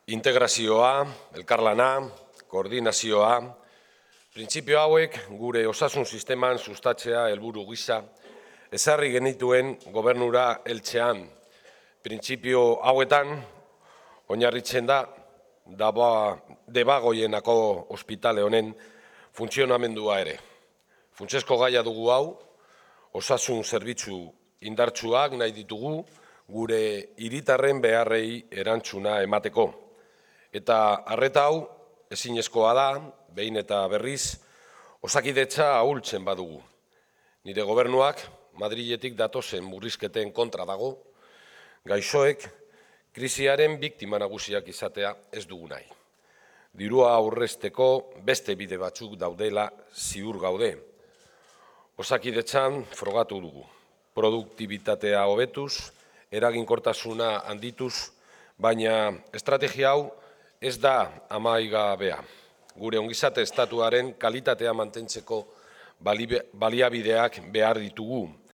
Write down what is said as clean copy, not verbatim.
Integrazioa, elkarlana, koordinazioa, printzipio hauek gure osasun sisteman sustatzea helburu gisa ezarri genituen gobernura heltzean. Printzipio hauetan oinarritzen da Debagoienako ospitale honen funtzionamendua ere. Funtsezko gaia dugu hau, osasun zerbitzu indartsuak nahi ditugu gure hiritarren beharrei erantzuna emateko. Eta arreta hau ezinezkoa da, behin eta berriz, Osakidetza ahultzen badugu. Nire gobernuak Madriletik datozen murrizketen kontra dago, gaixoek krisiaren biktima nagusiak izatea ez dugu nahi. Dirua aurrezteko beste bide batzuk daudela ziur gaude. Osakidetzan frogatu dugu. Produktibitatea hobetuz, eraginkortasuna handituz, baina estrategia hau ez da amaigabea. Gure ongizate estatuaren kalitatea mantentzeko baliabideak behar ditugu.